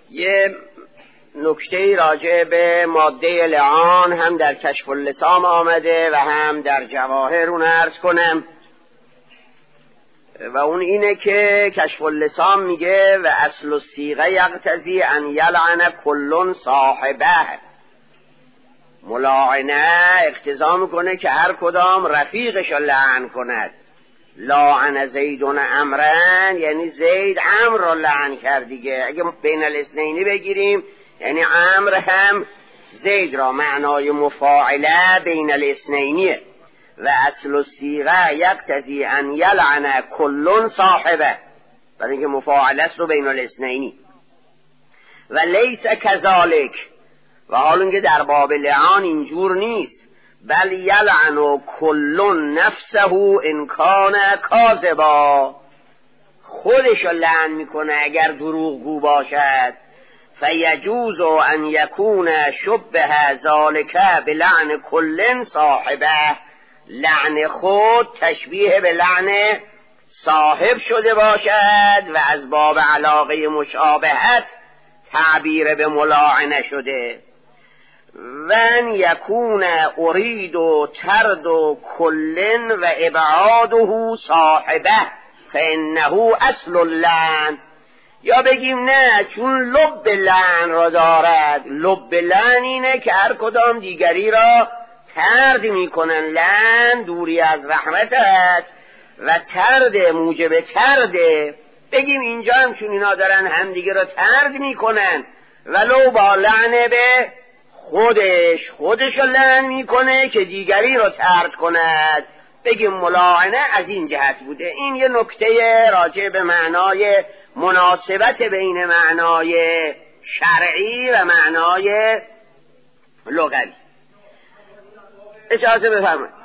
یه نکته راجع به ماده لعان هم در کشف اللسام آمده و هم در جواهر اون عرض کنم، و اون اینه که کشف اللسام میگه و اصل الصیغه یقتضی ان یلعن کل صاحبه. ملاعنه اقتضا میکنه که هر کدام رفیقش رو لعن کند. لعن زیدون امرن یعنی زید امر رو لعن کرد دیگه. اگه بین الاثنینی بگیریم یعنی امر هم زید را، معنای مفاعله بین الاثنینیه. و اصل الصیغه یقتضی ان یلعن کل صاحبه، برای اینکه مفاعله است رو بین الاثنینی. و لیس کذالک، و حال اینکه در باب لعان اینجور نیست، بل یلعن کل نفسه ان کان کاذبا، خودش رو لعن میکنه اگر دروغگو باشد. فیجوز ان یکون شبه ذالک بلعن کل صاحبه، لعن خود تشبیه به لعن صاحب شده باشد و از باب علاقه مشابهت تعبیر به ملاعنه شده. ون یکون ارید و ترد و کلن و ابعاده صاحبه فانه اصل اللعن، یا بگیم نه چون لب لعن را دارد. لب لعن اینه که هر کدام دیگری را ترد میکنن. لعن دوری از رحمت است و ترد موجب ترده. بگیم اینجا هم چون اینا دارن همدیگه را ترد میکنن، ولو با لعن به خودش لعن میکنه که دیگری را ترد کند، بگیم ملاعنه از این جهت بوده. این یه نکته راجع به معنای مناسبت بین معنای شرعی و معنای لغوی. اجازه بفرمایید.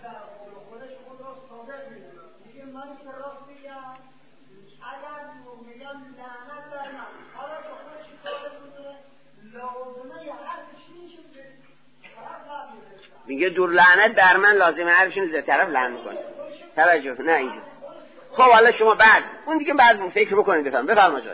میگه دور لعنت بر من لازمه حرفشون زیر طرف لعن میکنه. توجه نه اینجا. خب حالا شما بعد اون دیگه بعد فکر بکنید. بفرمایید.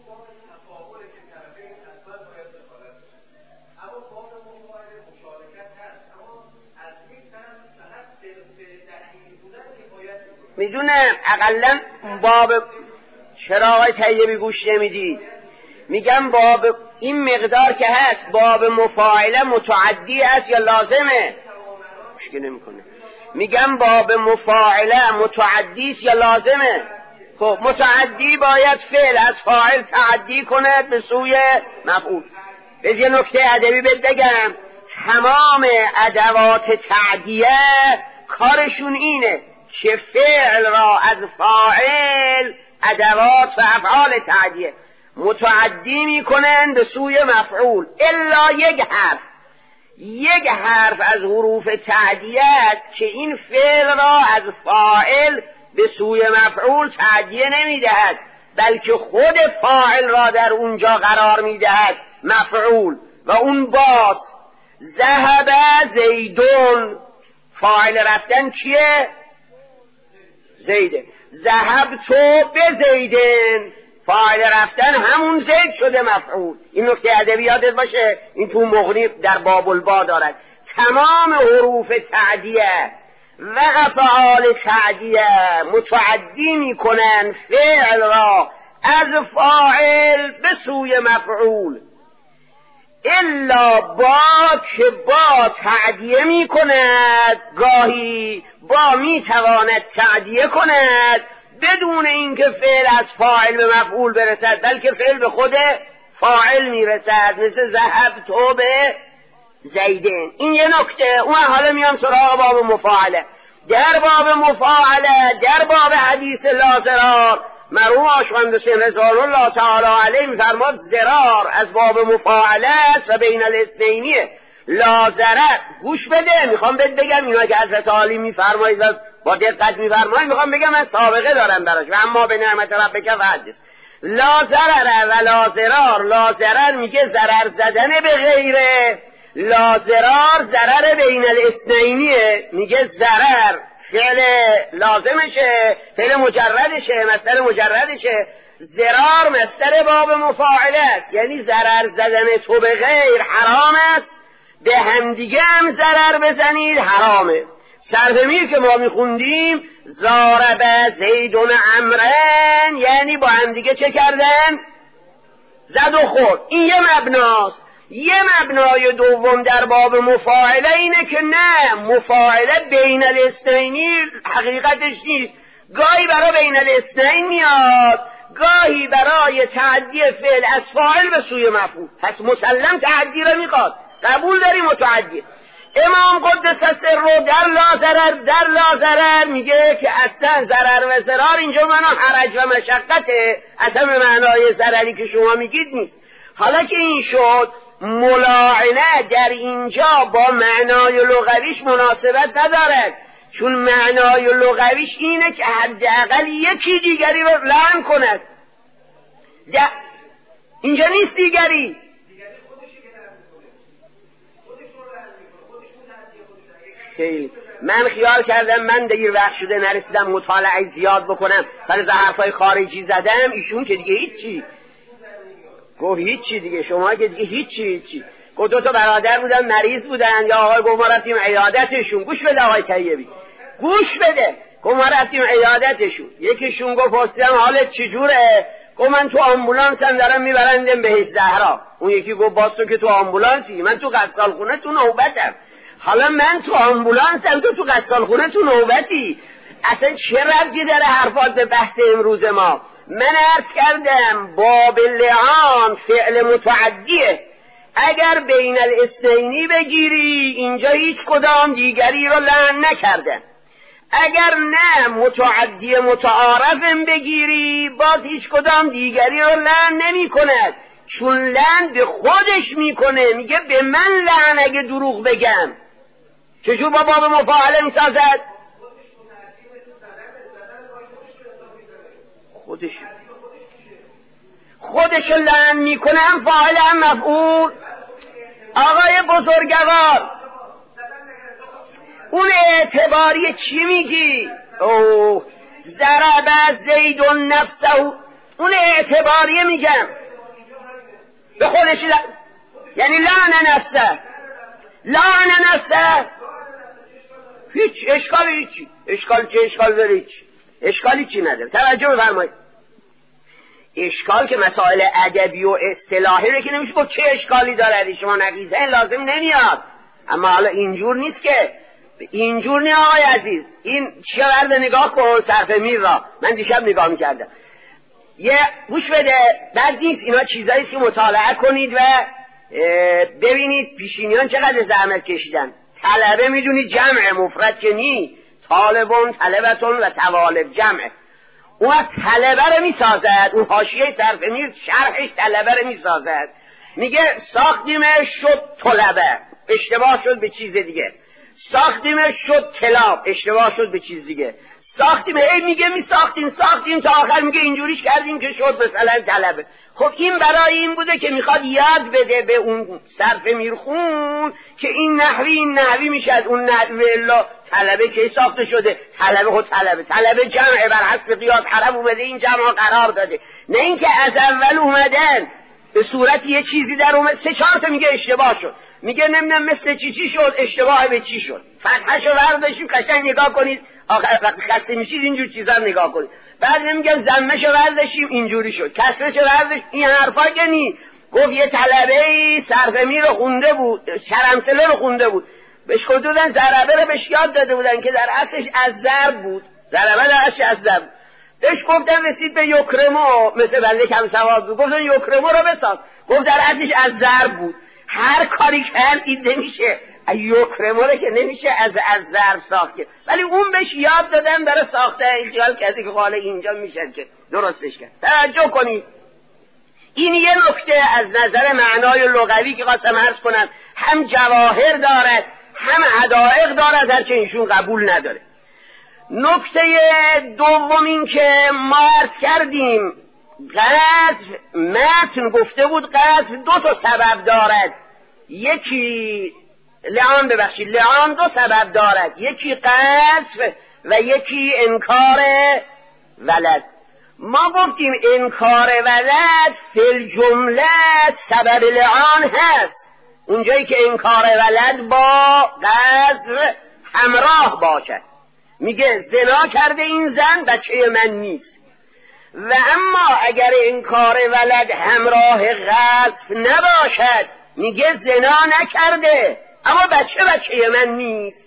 میدونم اقلا باب چرا آقای طیبی گوش نمیدید؟ میگم باب این مقدار که هست باب مفاعله متعدی است یا لازمه؟ مشکل نمیکنه. میگم باب مفاعله متعدی است یا لازمه؟ خب متعدی باید فعل از فاعل تعدی کند به سوی مفعول. به یه نکته ادبی بگم، تمام ادوات تعدیه کارشون اینه که فعل را از فاعل، ادوات و افعال تعدیه متعدی میکنن به سوی مفعول، الا یک حرف از حروف تعدیه که این فعل را از فاعل به سوی مفعول تعدیه نمیدهد، بلکه خود فاعل را در اونجا قرار میدهد مفعول، و اون باز ذهب زیدون. فاعل رفتن کیه؟ زیده. ذهب تو به زیدن، فاعل رفتن همون زید شده مفعول. این نکته ادبی یادت باشه، این تو مغنی در باب البا دارد. تمام حروف تعدیه و افعال تعدیه متعدی میکنن فعل را از فاعل به سوی مفعول، الا با که با تعدیه میکند، گاهی با میتواند تعدیه کند بدون اینکه فعل از فاعل به مفعول برسد، بلکه فعل به خود فاعل میرسد، مثل ذهب تو به زیدن. این یه نکته. اون حالا میام سراغ باب مفاعله. در باب مفاعله، در باب حدیث لا ضرار، مرحوم آشوند حسین رضوان الله تعالی علیه میفرماد ضرار از باب مفاعله است و بین الاثنینیه. لا ضرر، گوش بده، میخوام بهت بگم اینا که حضرت عالی میفرمایید با دقت میفرمایید، میخوام بگم من سابقه دارم براش. و اما به نعمت ربک فحدث. لا ضرر و لا ضرار. لا ضرر میگه ضرر زدن به غیره، لا ضرار ضرر بین الاثنینیه. میگه ضرر فعل لازمشه، فعل مجردشه، مصدر مجردشه. ضرار مصدر باب مفاعله است، یعنی ضرر زدن تو به غیر حرام است، به همدیگه هم ضرر بزنید حرامه. صرف میر که ما میخوندیم ضارب زیدون عمرن، یعنی با همدیگه چه کردن؟ زد و خورد. این یه مبناست. یه مبنای دوم در باب مفاعله اینه که نه، مفاعله بین الاثنینی حقیقتش نیست، گاهی برای بین الاثنین میاد، گاهی برای تعدی فعل از فاعل به سوی مفعول. پس مسلم تعدی رو میخواد، قبول داری متعدی. امام قدس سره در لا ضرر میگه که اصلا ضرر و ضرار اینجا معنا حرج و مشقته، اصلا به معنای ضرری که شما میگید نیست. حالا که این شد، ملاعنه در اینجا با معنای لغویش مناسبت ندارد، چون معنای لغویش اینه که حداقل یکی دیگری رو لعن کند. اینجا نیست دیگری. خیلی من خیال کردم من دیر وقت شده نرسیدم مطالعه زیاد بکنم، ولی حرفای خارجی زدم. ایشون که دیگه هیچی گفت، هیچی دیگه، شما که دیگه هیچی گفت. دو تا برادر بودن مریض بودن، یا آقای گفت ما رفتیم عیادتشون. گوش بده آقای طیبی، گوش بده. گفت ما رفتیم عیادتشون، یکیشون گفت پرسیدم حالت چجوره؟ گفت من تو آمبولانسم دارم میبرندم بهشت زهرا. اون یکی گفت باز تو که تو آمبولانسی، من تو غسالخونه تو نوبتم. حالا من تو آمبولانسم، تو غسالخونه تو نوبتی. اصلا چه ربطی داره حرفات به بحث امروز ما؟ من عرض کردم باب لعان فعل متعدیه. اگر بین الاثنینی بگیری اینجا هیچ کدام دیگری رو لعن نکردن. اگر نه متعدی متعارفم بگیری باز هیچ کدام دیگری رو لعن نمی کند، چون لعن به خودش میکنه. میگه به من لعن اگه دروغ بگم. چجور با باب مفاعله میسازد؟ خودش لعن میکنه، هم فاعل هم مفعول. آقای بزرگوار اون اعتباری چی میگی؟ ضرب زید نفسه، اون اعتباری میگم به خودش یعنی لعن نفسه. هیچ اشکالی چی؟ اشکال داره؟ اشکالی چی نداره. توجه بفرمایید. اشکال که مسائل ادبی و اصطلاحی رو که نمیشه گفت چه اشکالی داره، شما نقیزه لازم نمیاد. اما حالا اینجور نیست که، اینجور نیست آقای عزیز. این چه ورد نگاه کن صرف میر را، من دیشب نگاه میکردم. یه گوش بده، بد نیست اینا چیزایی که مطالعه کنید و ببینید پیشینیان چقدر زحمت کشیدن. طلبه میدونید جمع مفرد که نی، طالبون طلبتون و توالب جمع. اون طلبه رو میسازد، اون حاشیه صرف میر شرحش طلبه رو میسازد. میگه ساختیمش شد طلبه، اشتباه شد به چیز دیگه. ساختیمش شد طلاب، اشتباه شد به چیز دیگه. ساختیم، میگه ساختیم تا آخر میگه اینجوریش کردیم که شد مثلا طلبه. خب این برای این بوده که میخواد یاد بده به اون صرف میرخون که این نحوی میشه، از اون نحوی الا طلبه که ساخته شده. طلبه خود طلبه جمعه، بر حسب قیاس عرب اومده این جمع قرار داده، نه اینکه از اول اومدن به صورت یه چیزی در اومد. 3-4 تا میگه اشتباه شد، میگه نمیدونم مثل چی شد، اشتباه به چی شد. فتحشو برداشتیم قشنگ نگاه کنید، آخر وقتی خسته میشید اینجور چیزا رو نگاه کنید. بعد نمیگم ضمهشو برداشتیم اینجوری شد، کسرشو برداشت، این حرفا که نی. گفت یه طلبه‌ای صرف میر رو خونده بود، شرمسله رو خونده بود، بهش گفتن ضربه رو بهش یاد داده بودن که در اصلش از ضرب بود، ضربه در اصلش از ضرب. بهش گفتن رسید به یکرمو، مثل بنده کم سواد بود، گفتن یکرمو رو بساز، گفت در اصلش از ضرب بود. هر کاری کرد این نمیشه، یکرمو رو که نمیشه از ضرب ساخت، ولی اون بهش یاد دادن برای ساخته اینجال کسی که حالا اینجا میشه که درستش کرد. توجه کنید، این یه نکته از نظر معنای لغوی که قسم عرض کنم، هم جواهر دارد هم حدائق دارد، هرچه ایشون قبول نداره. نکته دوم این که ما عرض کردیم قذف، متن گفته بود قذف 2 تا سبب دارد. یکی لعان، لعان 2 سبب دارد، یکی قذف و یکی انکار ولد. ما گفتیم انکار ولد فی الجمله سبب لعان هست، اونجایی که انکار ولد با قذف همراه باشد. میگه زنا کرده این زن، بچه من نیست. و اما اگر انکار ولد همراه قذف نباشد، میگه زنا نکرده اما بچه من نیست.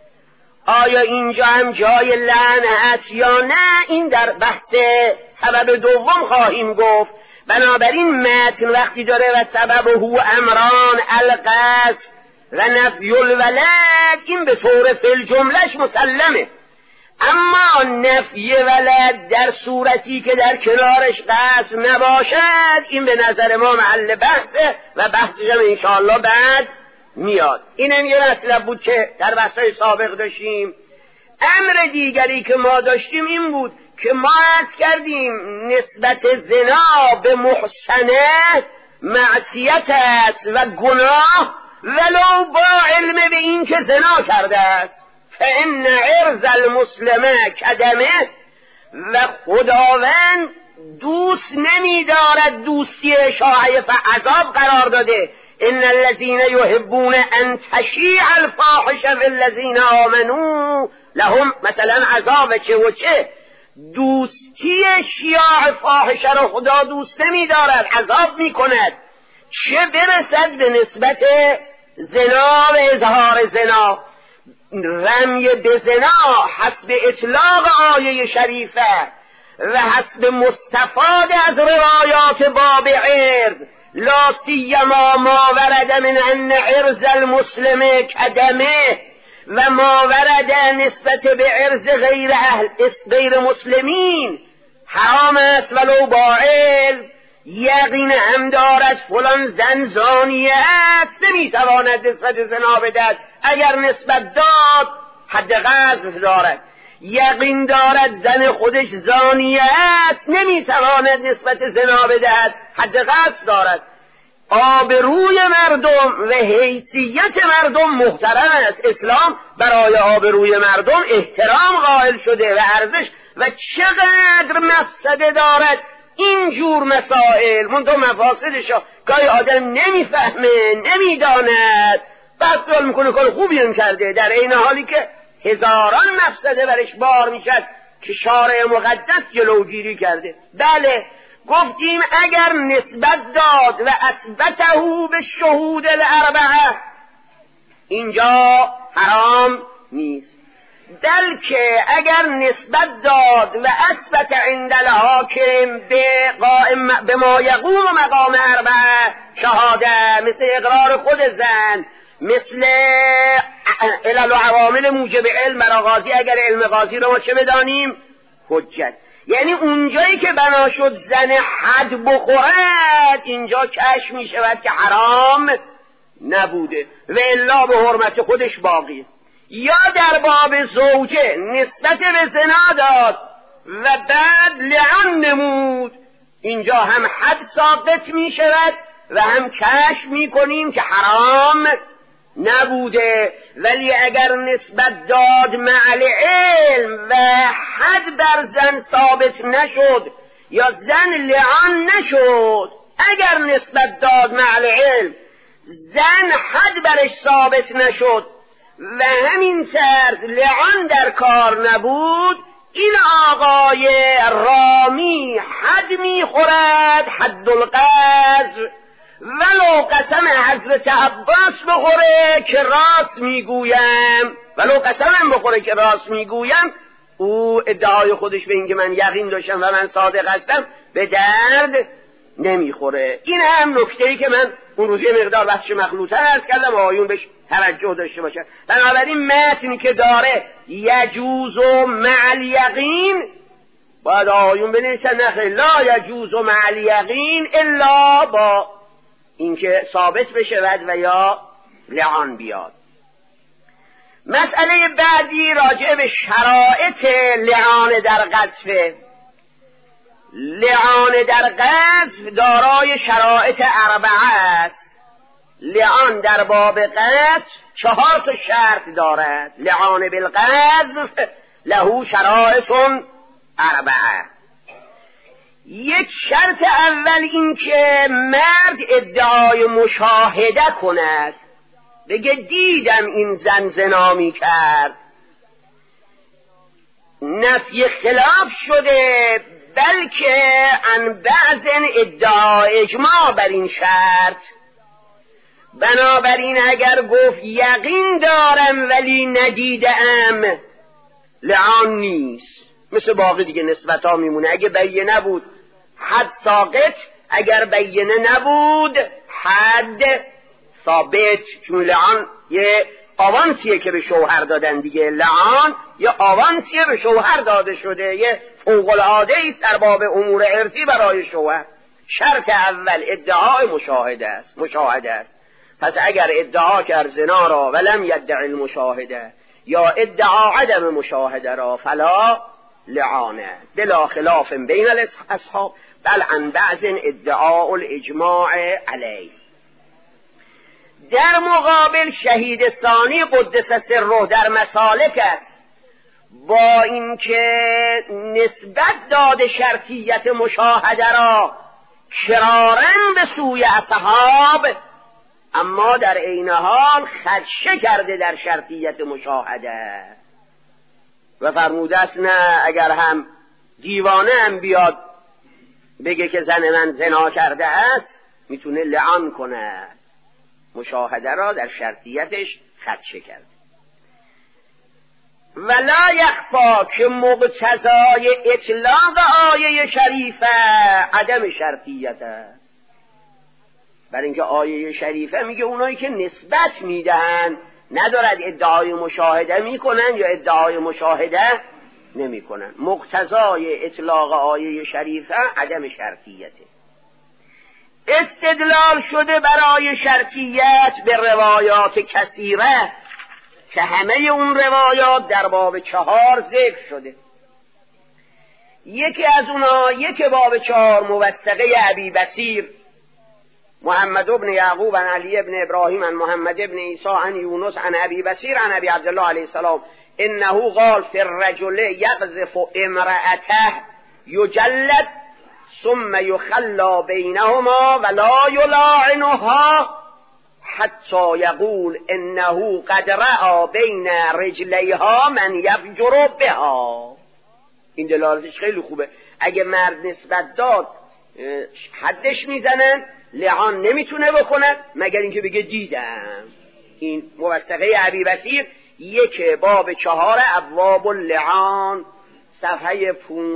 آیا اینجا هم جای لعن هست یا نه؟ این در بحث سبب دوم خواهیم گفت. بنابراین متن وقتی داره و سبب هو امران القذف و نفی الولد، این به طور فی الجملهش مسلمه. اما نفی ولد در صورتی که در کنارش قذف نباشد، این به نظر ما محل بحثه و بحثش هم انشاءالله بعد میاد. اینم یه مطلب بود که در بحثای سابق داشتیم. امر دیگری که ما داشتیم این بود که ما عرض کردیم نسبت زنا به محسنه معصیت است و گناه، ولو با علم به این که زنا کرده است. فإن عرض المسلم کدمه، و خداوند دوست نمی‌دارد دوستی شایع عذاب قرار داده. ان الذين يحبون ان تشيع الفاحشه في الذين آمنوا لهم، مثلا عذاب چه و چه. دوستی شیاع فاحشه را خدا دوست نمی‌دارد، عذاب می‌کند. چه برسد به نسبت زنا و اظهار زنا. رمی به زنا حسب اطلاق آیه شریفه و حسب مستفاد از روایات باب عرض، لا سیما ما ورد من ان عرض المسلم کدمه، و ما ورد نسبت به عرض غیر مسلمین حرام است ولو با علم. یقین هم دارد فلان زن زانیه است، نمیتواند نسبت زنا بدهد، اگر نسبت داد حد قذف دارد. یقین دارد زن خودش زانیه است، نمیتواند نسبت زنا بدهد، حد قذف دارد. آبروی مردم و حیثیت مردم محترم است. اسلام برای آبروی مردم احترام قائل شده و ارزش، و چقدر مفسده دارد این جور مسائل. منتها مفاسدشا گاهی آدم نمیفهمه، نمیداند، بسیار میکنه کار خوبی هم کرده، در این حالی که هزاران مفسده برش بار میشد که شارع مقدس جلوگیری کرده. بله گفتیم اگر نسبت داد و اثبته به شهود الاربعه، اینجا حرام نیست. بلکه اگر نسبت داد و اثبت عند الحاکم به ما یقوم مقام اربعه شهاده، مثل اقرار خود زن، مثل علل و عوامل موجب علم برای قاضی، اگر علم قاضی رو ما چه بدانیم؟ حجت. یعنی اونجایی که بنا شد زن حد بخورد، اینجا کشف می شود که حرام نبوده و الا به حرمت خودش باقی. یا در باب زوجه نسبت به زنا داد و بعد لعن نمود، اینجا هم حد ثابت می شود و هم کشف می کنیم که حرام نبوده. ولی اگر نسبت داد مع علم و حد بر زن ثابت نشد یا زن لعن نشد، اگر نسبت داد مع علم زن حد برش ثابت نشد و همین طرز لعن در کار نبود، این آقای رامی حد میخورد، حد القذف، ولو قسم حضرت عباس بخوره که راست میگویم، ولو قسم بخوره که راست میگویم، او ادعای خودش به اینکه من یقین داشتم و من صادق هستم به درد نمیخوره. این هم نکته‌ای که من اون روز یه مقدار بحثش مخلوطه عرض کردم و آیون بهش توجه داشته باشن. بنابراین متنی که داره یجوز و مع الیقین، باید آیون بنویسن نخیر لا یجوز و مع الیقین الا با اینکه ثابت بشود و یا لعان بیاد. مسئله بعدی راجع به شرایط لعان در قذف. لعان در قذف دارای شرایط اربعه است. لعان در باب قذف 4 تا شرط دارد. لعان بالقذف له شرایط اربعه. یک شرط اول این که مرد ادعای مشاهده کند، بگه دیدم این زن زنا می کرد. نفی خلاف شده، بلکه ان بعضن ادعا اجماع بر این شرط. بنابراین اگر گفت یقین دارم ولی ندیدم، لعان نیست، مثل باقی دیگه نسبت ها میمونه. اگه بینه بود حد ساقط، اگر بینه نبود حد ثابت. چون لعان یه آوانسیه که به شوهر دادن دیگه، لعان یه آوانسیه به شوهر داده شده، یه فوق العاده ایست در باب امور ارثی برای شوهر. شرط اول ادعای مشاهده است. پس اگر ادعا کرد زنا را ولم یدعی المشاهده، یا ادعا عدم مشاهده را، فلا لعانه بلا خلاف بین الاصحاب بل عن بعض ادعاء الاجماع علیه. در مقابل شهید ثانی قدس سره در مسالک است، با اینکه نسبت داده شرطیت مشاهده را کرارن به سوی اصحاب، اما در عین حال خدشه کرده در شرطیت مشاهده و فرموده است نه، اگر هم دیوانه هم بیاد بگه که زن من زنا کرده است، میتونه لعان کنه. مشاهده را در شرطیتش خدشه کرده. ولا یخفا که مقتضای اطلاق آیه شریفه عدم شرطیت است. برای اینکه آیه شریفه میگه اونایی که نسبت میدن ندارد ادعای مشاهده میکنن یا ادعای مشاهده نمیکنن. مقتضای اطلاق آیه شریفه عدم شرطیته. استدلال شده برای شرطیت به روایات کثیره که همه اون روایات در باب 4 ذکر شده. یکی از اونها، یک باب 4 موثقه ابی بصیر محمد ابن یعقوب عن علی ابن ابراهیم عن محمد ابن عیسی عن یونس عن ابی بصیر عن ابی عبدالله علیه السلام انه قال فی الرجل یقذف امرأته یجلد ثم یخلا بینهما ولا یلاعنها حتی یقول انه قد رأى بین رجلیها من یفجر بها. این دلالتش خیلی خوبه. اگه مرد نسبت داد حدش میزنن، لعان نمیتونه بکنه مگر اینکه بگه دیدم. این موثقه ابی بصیر یک باب 4 ابواب اللعان صفحه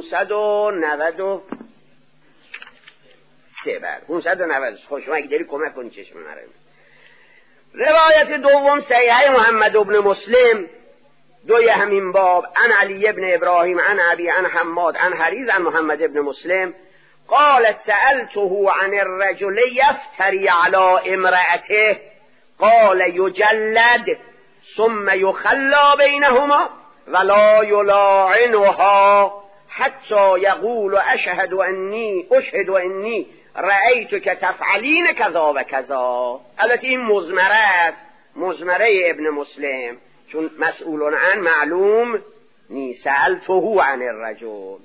593 بر 590. خوش اگه داری کمک کنی چشم مرم. روایت دوم صحیح محمد ابن مسلم دوی همین باب عن علی ابن ابراهیم عن ابی عن حماد عن حریز عن محمد ابن مسلم قال سألته عن الرجل يفتري على امرأته قال يجلد ثم يخلى بينهما ولا يلاعنها حتى يقول أشهد أني رأيتك تفعلين كذا و كذا. البته این مزمره است، مزمره ابن مسلم، چون مسئولون عن معلوم نیست. سألته عن الرجل.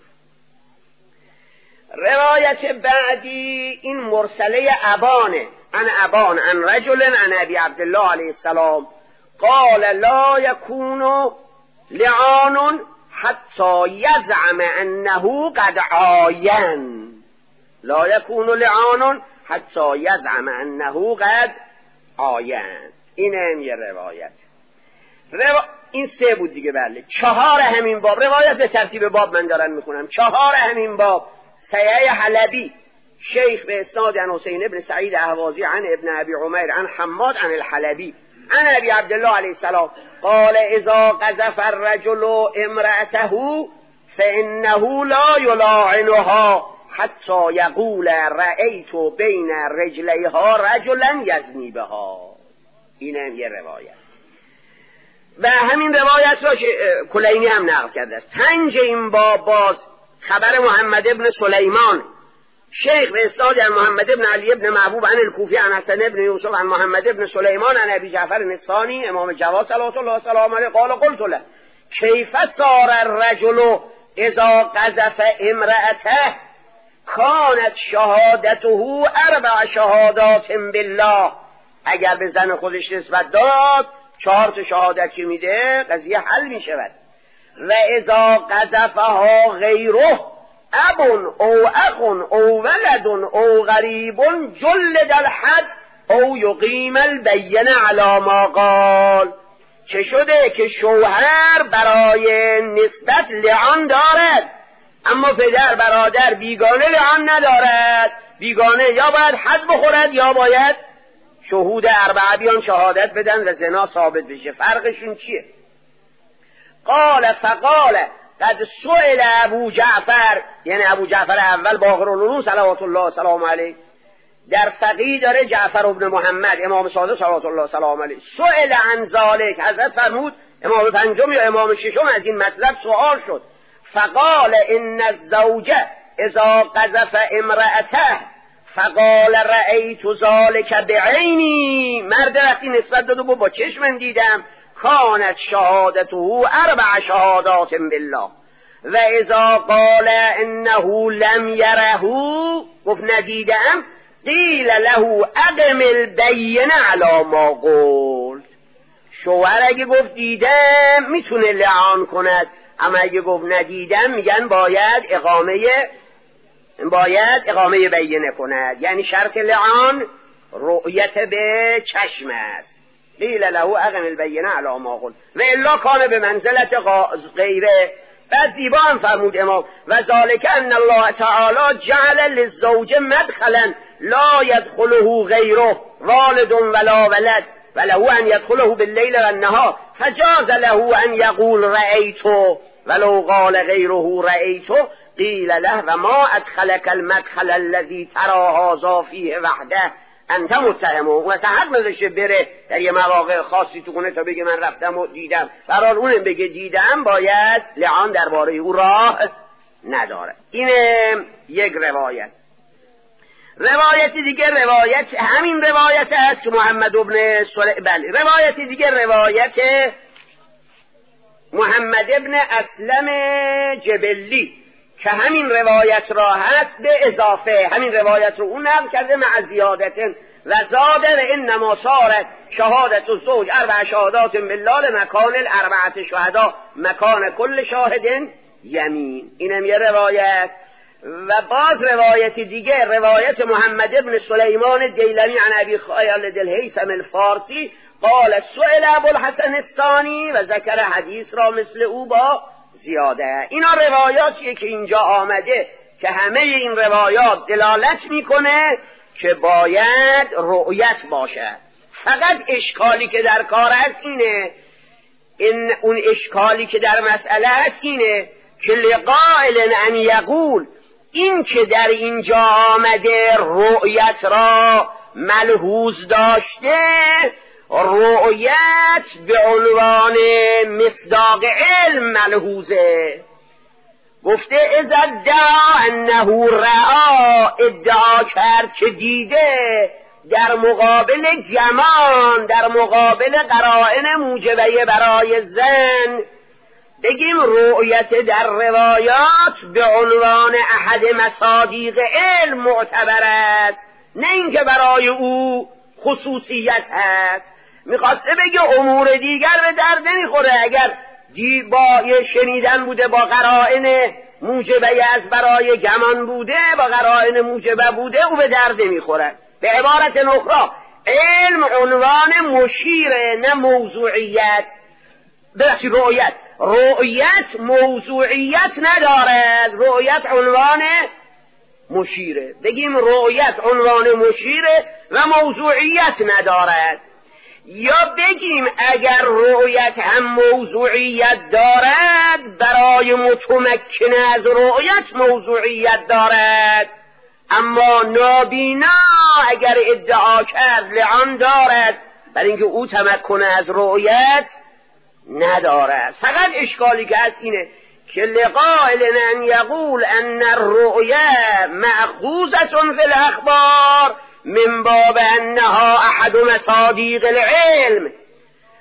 روایت بعدی این مرسله ابانه عن رجل عن ابی عبدالله علیه السلام قال لا يكون لعان حتى يزعم انه قد عاين. لا يكون لعان حتى يزعم انه قد عاين. این هم یه روایت. این 3 بود دیگه. بله 4 همین باب. روایت به ترتیب باب من دارم میخونم. 4 همین باب صحیح حلبی شیخ به اسناد عن حسین ابن سعید اهوازی عن ابن ابی عمیر عن حماد عن الحلبی عن ابی عبدالله علیه السلام قال اذا قذف الرجل امرأته فانه لا یلاعنها حتی یقول رأیت بین رجلیها رجلا یزنی بها. این هم یه روایت و همین روایت را کلینی هم نقل کرده است. 5 این باب باز خبر محمد ابن سلیمان شیخ به اسناد عن محمد ابن علی ابن محبوب عن الکوفی عن حسن ابن یوسف عن محمد ابن سلیمان عن ابی جعفر الثانی امام جواد صلوات الله وسلامه علیه قال قلت له کیف صار الرجل اذا قذف امرأته کانت شهادته 4 شهادات بالله، اگر به زن خودش نسبت داد 4 شهادت که میده قضیه حل میشود. و اذا قذفها غیره اب او اخ او ولد او غریب جلد الحد او یقیم البینه علی ما قال. چه شده که شوهر برای نسبت لعان دارد اما پدر برادر بیگانه لعان ندارد، بیگانه یا باید حد بخورد یا باید شهود 4 بیان شهادت بدن و زنا ثابت بشه. فرقشون چیه؟ قال فقال قد سئل ابو جعفر، یعنی ابو جعفر اول باقرالعلوم صلوات الله سلام علیه، در فقیه داره جعفر ابن محمد امام صادق صلوات الله سلام علیه، سئل عن ذلک، حضرت فرمود امام پنجم یا امام ششم از این مطلب سوال شد. فقال ان الزوج اذا قذف امرأته فقال رأیت ذلك بعینی، مرد وقتی نسبت داد و با چشمم دیدم، کانت شهادته 4 شهادات بالله. و اذا قال انه لم یره، گفت ندیدم، قیل له اقم البینه علی ما قلت. شوهر اگه گفت دیدم میتونه لعان کند، اما اگه گفت ندیدم میگن باید اقامه بینه کند. یعنی شرط لعان رؤیت به چشم است. قیل له اقم البینه علی ما قلت و الا کان به منزلت غیره. بعد زیبا هم فرمود امام و ذالک ان الله تعالی جعل للزوج مدخلا لا يدخله غیره والد ولا ولد وله ان يدخله باللیل و النهار فجاز له ان يقول رأیته ولو قال غیره رأیته قیل له و ما ادخلك المدخل الذي ترى هذا فيه وحده انت متهم. و حق نداشته بره در یه مواقع خاصی تو کنه تا بگه من رفتم و دیدم، برحال اونم بگه دیدم باید لعان درباره او راه نداره. این یک روایت. روایت دیگر همین روایت است که محمد ابن روایت دیگر روایت محمد ابن اسلم جبلی که همین روایت را هست به اضافه همین روایت رو اون نقل کرده مع زیادتن و زاده و انما صارت شهادت الزوج 4 شهادات بالله مکان 4 شهدا مکان کل شاهد یمین. اینم یه روایت. و باز روایت دیگه روایت محمد ابن سلیمان الدیلمی عن ابی خالد الهیثم الفارسی قال سئل ابو الحسن الثانی و ذکر حدیث را مثل او با زیاده. اینا روایاتیه که اینجا آمده که همه این روایات دلالت میکنه که باید رؤیت باشه. فقط اشکالی که در کار هست اینه، اون اشکالی که در مسئله هست اینه که لقائل ان یقول، این که در اینجا آمده رؤیت را ملحوظ داشته، رؤیت به عنوان مصداق علم ملحوظه. گفته اذا ادعا انه رأى، ادعا کرد که دیده، در مقابل جمان، در مقابل قرائن موجبه برای زن بگیم رؤیت در روایات به عنوان احد مصادیق علم معتبر است، نه اینکه برای او خصوصیت هست. میخواسته بگه امور دیگر به درد نمیخوره، اگر با یه شنیدن بوده با قرائن موجبه از برای گمان بوده با قرائن موجبه بوده او به درد نمیخوره. به عبارت اخرى علم عنوان مشیره نه موضوعیت. ببخشید رؤیت موضوعیت ندارد، رؤیت عنوان مشیره. بگیم رؤیت عنوان مشیره و موضوعیت ندارد. یا بگیم اگر رؤیت هم موضوعیت دارد برای متمکن از رؤیت موضوعیت دارد، اما نابینا اگر ادعا کرد لعان دارد برای اینکه او تمکن از رؤیت ندارد. فقط اشکالی که هست اینه که لقائل ان یقول ان الرؤیا مأخوذة فی الاخبار من باب انها احد مصادیق العلم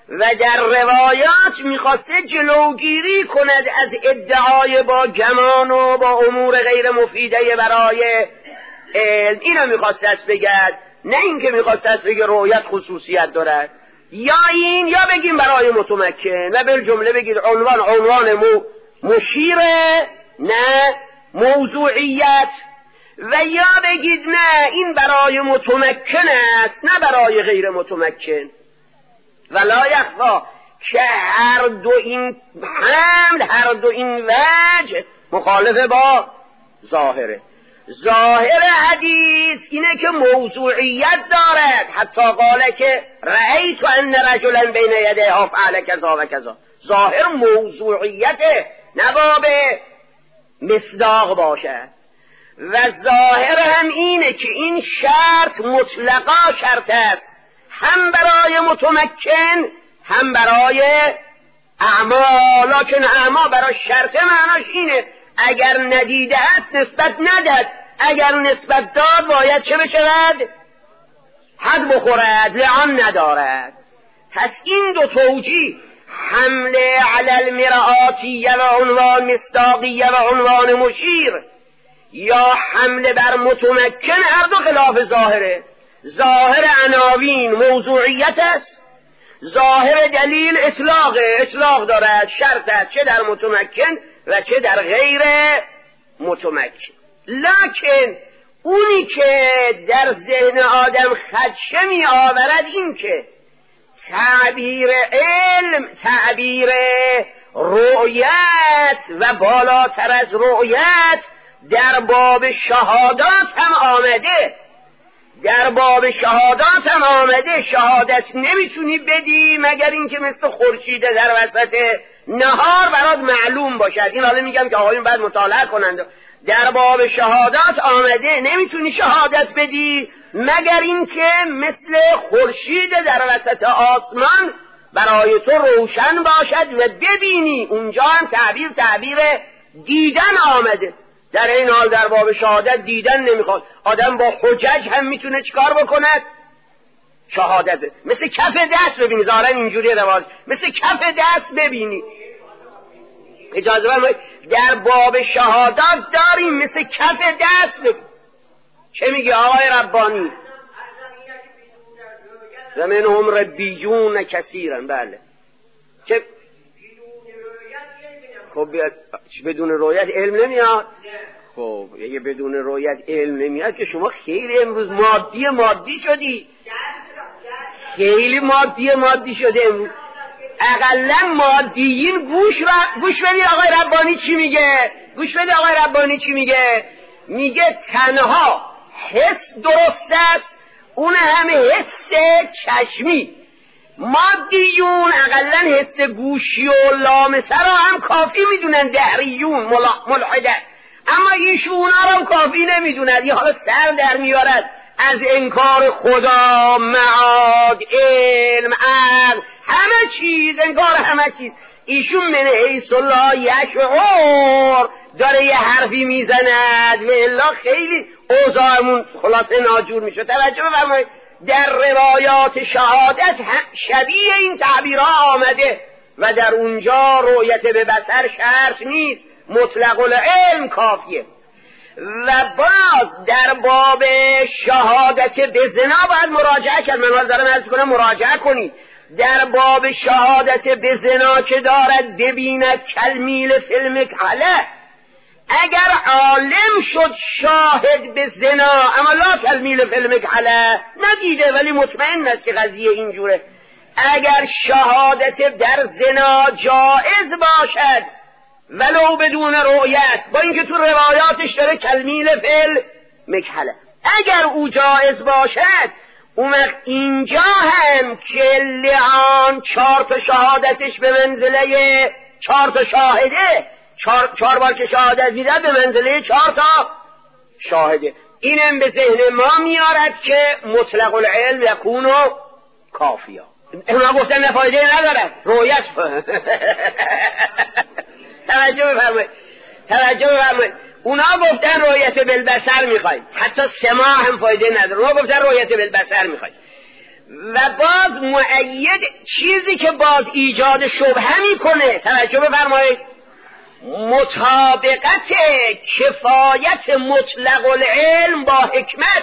و در روایات میخواسته جلوگیری کند از ادعای با گمان و با امور غیر مفیده برای علم. اینو میخواسته است بگد، نه اینکه میخواسته است بگه رؤیت خصوصیت دارد، یا این یا بگیم برای متمکن و بالجمله بگید عنوان مشیره نه موضوعیت، و یا بگید نه این برای متمکن است نه برای غیر متمکن. ولا یخفا که هر دو این حمل، هر دو این وجه مخالف با ظاهره. ظاهر حدیث اینه که موضوعیت دارد، حتی قاله که رأیت ان رجلا بین یدیه فعل کذا و کذا. ظاهر موضوعیته، نه باب مصداق باشد. و ظاهر هم اینه که این شرط مطلقا شرط است، هم برای متمکن هم برای اعما. لکن اعما برای شرط معناش اینه اگر ندیده است نسبت نداد، اگر نسبت داد باید چه بشود؟ حد بخورد، لعان ندارد. پس این دو توجیه، حمل علی المرآتیه و عنوان مصداقیه و عنوان مشیر، یا حمل بر متمکن، هر دو خلاف ظاهره. ظاهر عناوین موضوعیت است، ظاهر دلیل اطلاق دارد، شرط است، چه در متمکن و چه در غیر متمکن. لکن اونی که در ذهن آدم خدشه می آورد این که تعبیر علم، تعبیر رؤیت و بالاتر از رؤیت در باب شهادات هم آمده. در باب شهادات هم آمده. شهادت نمیتونی بدی مگر اینکه مثل خورشید در وسط نهار برات معلوم باشد. این حالا میگم که آقایون بعد مطالعه کنند. در باب شهادات آمده نمیتونی شهادت بدی مگر اینکه مثل خورشید در وسط آسمان برای تو روشن باشد و ببینی. اونجا هم تعبیر دیدن آمده. در این حال در باب شهادت دیدن نمیخواد. آدم با حجج هم میتونه چیکار بکند؟ شهادت بده. مثل کف دست ببینی، ظاهرا اینجوری رواج، مثل کف دست ببینی. اجازه فرمایید در باب شهادت داریم مثل کف دست ببینی. چه میگه آقای ربانی؟ زمنهم ربیون کثیرا. بله. چه خب بدون رؤیت علم نمیاد. خب اگه بدون رؤیت علم نمیاد که شما خیلی امروز مادی شدی، خیلی مادی شده امروز. اقلا مادیین گوش بدید آقای ربانی چی میگه. گوش بدید آقای ربانی چی میگه. میگه تنها حس درست است، اون هم حس چشمی. مادیون اقلا حس گوشی و لامسه را هم کافی میدونن، دهریون ملحده، اما ایشون اونا را کافی نمیدونن. یه حالا سر در میارد از انکار خدا، معاد، علم، عقل، همه چیز، انکار همه چیز. ایشون من حیث لا یشعر داره یه حرفی میزند و الا خیلی اوضاعمون خلاصه ناجور میشه. توجه بفرمایید در روایات شهادت شبیه این تعبیرها آمده و در اونجا رؤیت به بصر شرط نیست، مطلق العلم کافیه. و باز در باب شهادت به زنا باید مراجعه کرد. من دارم عرض کنم مراجعه کنید. در باب شهادت به زنا که دارد ببیند کلمیل فیلم کله، اگر عالم شد شاهد به زنا اما لا کلمیل فیلم کله، ندیده ولی مطمئن است که قضیه اینجوره، اگر شهادت در زنا جائز باشد ولو بدون رؤیت، با اینکه تو روایاتش داره کلمیل فیل مکحله، اگر او جائز باشد، اون وقت اینجا هم که لعان 4 تا شهادتش به منزله 4 تا شاهده، 4 بار که شهادت میدن به منزله 4 تا شاهده. اینم به ذهن ما میارد که مطلق العلم یکون و کافیه. اونا گفتن نفایده ندارد رؤیت. توجه بفرمایید. اونا گفتن رؤیت بالبصر میخواید، حتی سماع هم فایده نداره. اونا گفتن رؤیت بالبصر میخواید. و باز مؤید چیزی که باز ایجاد شبهه میکنه، توجه بفرمایید، مطابقت کفایت مطلق العلم با حکمت،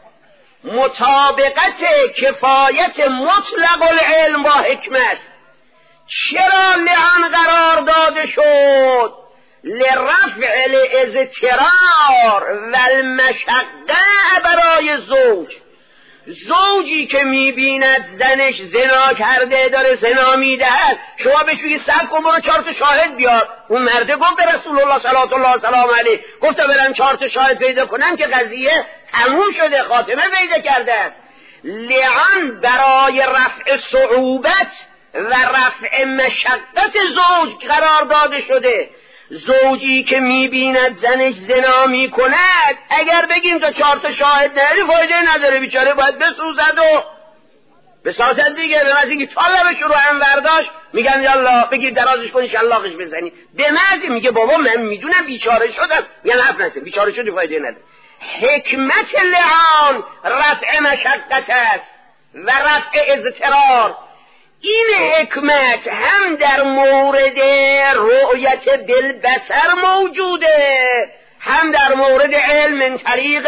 مطابقت کفایت مطلق العلم با حکمت. چرا لعن قرار داده شد؟ لرفع الاضطرار و المشقه برای زوج. زوجی که میبیند زنش زنا کرده، داره زنا میدهد، شما بهش بگید صبر کن برو 4 تا شاهد بیار. اون مرده گفت به رسول الله صلی الله علیه و سلام علیه، گفت برم 4 تا شاهد پیدا کنم که قضیه تموم شده، خاتمه پیدا کرده است. لعن برای رفع صعوبت و رفع مشقت زوج قرار داده شده. زوجی که میبیند زنش زنا میکند، اگر بگیم تا 4 تا شاهد نهری فایده نداره، بیچاره باید بسوزد و بسازد دیگه. به محض اینکه طالبش رو هم برداشت میگن یالا بگیر درازش کن شلاقش بزنید. به محض میگه بابا من میدونم بیچاره شدم، میگن حرف نزن، بیچاره شدی فایده نداره. حکمت لعان رفع مشقت است و رفع اضطرار. این حکمت هم در مورد رؤیت بالبصر موجوده، هم در مورد علم من طریق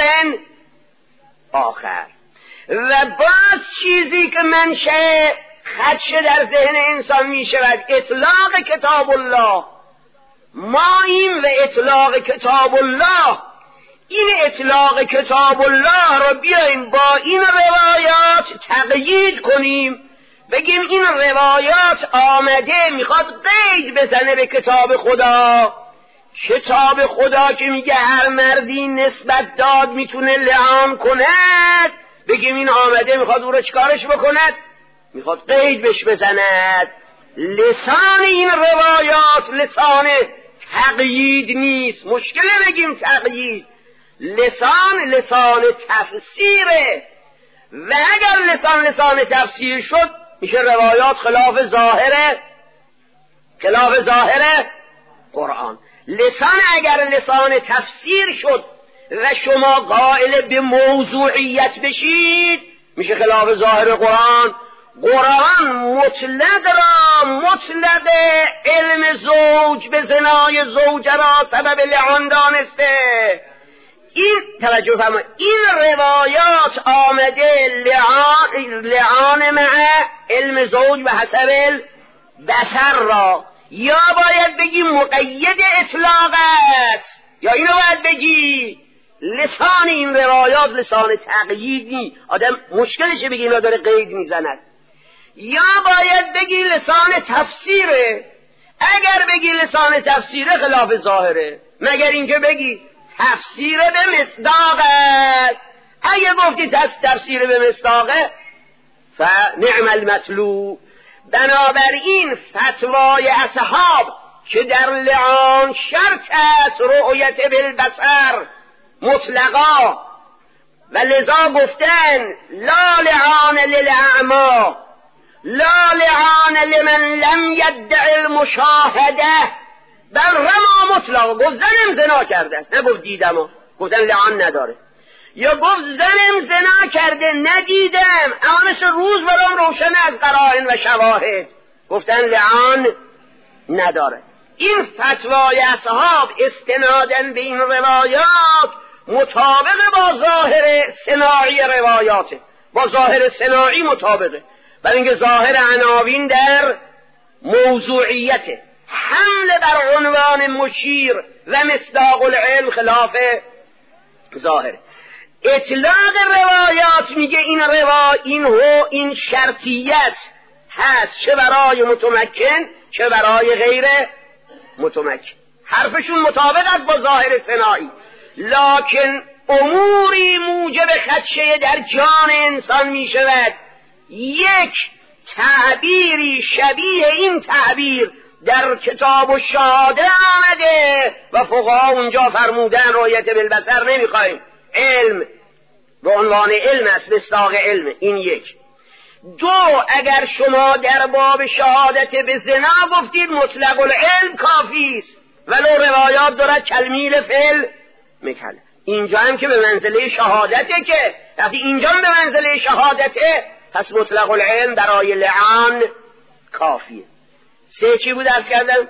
آخر. و باز چیزی که منشأ خدشه در ذهن انسان می شود اطلاق کتاب الله. ما این و اطلاق کتاب الله، این اطلاق کتاب الله رو بیاییم با این روایات تقیید کنیم، بگیم این روایات آمده میخواد قید بزنه به کتاب خدا. کتاب خدا که میگه هر مردی نسبت داد میتونه لعان کند، بگیم این آمده میخواد او رو چکارش بکند؟ میخواد قید بش بزند. لسان این روایات لسان تقیید نیست، مشکله بگیم تقیید. لسان تفسیره، و اگر لسان تفسیر شد میشه روایات خلاف ظاهر قرآن. لسان اگر لسان تفسیر شد و شما قائل به موضوعیت بشید میشه خلاف ظاهر قرآن. قرآن مطلق علم زوج به زنای زوجه را سبب لعان دانسته. این توجه فرمایید، این روایات آمده لعان مع علم زوج به حسب البصر را، یا باید بگی مقید اطلاق است، یا اینو باید بگی لسان این روایات لسان تقیید نی، آدم مشکلشه بگی اینا داره قید میزند، یا باید بگی لسان تفسیره. اگر بگی لسان تفسیره خلاف ظاهره، مگر اینکه بگی تفسیر به مصداق است. اگه گفتی تفسیر به مصداقه فنعم المطلوب. بنابراین فتوای اصحاب که در لعان شرط است رؤیت بالبصر مطلقا، و لذا گفتن لا لعان للأعمى لا لعان لمن لم يدع المشاهده، بل رما مطلق. گفت زنم زنا کرده است، نگفت دیدم، گفتن لعان نداره. یا گفت زنم زنا کرده ندیدم اما مثل روز برام روشن از قرائن و شواهد، گفتن لعان نداره. این فتوای اصحاب استنادن به این روایات مطابق با ظاهر صناعی روایاته، با ظاهر صناعی مطابقه، برای اینکه ظاهر عناوین در موضوعیته. حمله بر عنوان مشیر و مصداق العلم خلاف ظاهر. اطلاق روایات میگه این شرطیت هست، چه برای متمکن چه برای غیر متمکن. حرفشون مطابق است با ظاهر صناعی، لکن اموری موجب خدشه در جان انسان میشود. یک تعبیری شبیه این تعبیر در کتاب الشهاده آمده و فقها اونجا فرمودن رؤیت بالبصر نمیخوایم، علم به عنوان علم است، مصداق علم. این یک. دو، اگر شما در باب شهادت به زنا گفتید مطلق العلم کافی است، ولو روایات دارد کلمیل فعل میکنه. اینجا هم که به منزله شهادته، که وقتی اینجا هم به منزله شهادته پس مطلق العلم برای لعان کافیه. 3 چی بود عرض کردم؟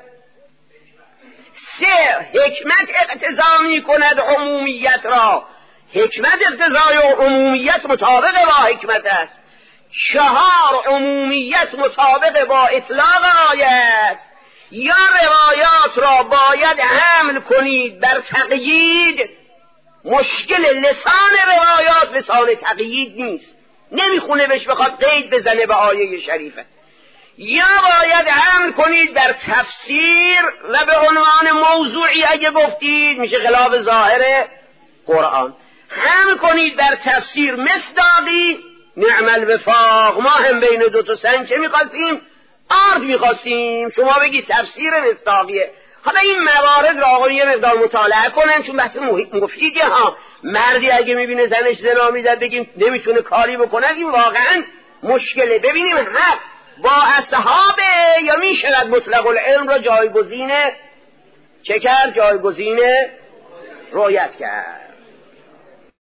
3 حکمت اقتضا می کند عمومیت را، حکمت اقتضای عمومیت مطابق با حکمت است. 4 عمومیت مطابق با اطلاق آیت. یا روایات را باید حمل کنید بر تقیید، مشکل لسان روایات لسان تقیید نیست، نمیخونه بهش بخواد قید بزنه به آیه شریفه. یا باید حمل کنید بر تفسیر و به عنوان موضوعی اگه گفتید میشه خلاف ظاهر قرآن. حمل کنید بر تفسیر مصداقی، نعم الوفاق. ما هم بین 2 تا سنگ چه میخواستیم؟ آرد میخواستیم، شما بگید تفسیر مصداقیه. حالا این موارد را آقا یه مقدار مطالعه کنن، چون بحث مفیده ها. مردی اگه میبینه زنش زنا میده بگیم نمیتونه کاری بکنه، این واقعا مشکله. ببینیم حق با اصحابه یا میشود مطلق العلم را جایگزین چه کرد؟ جایگزین رؤیت کرد.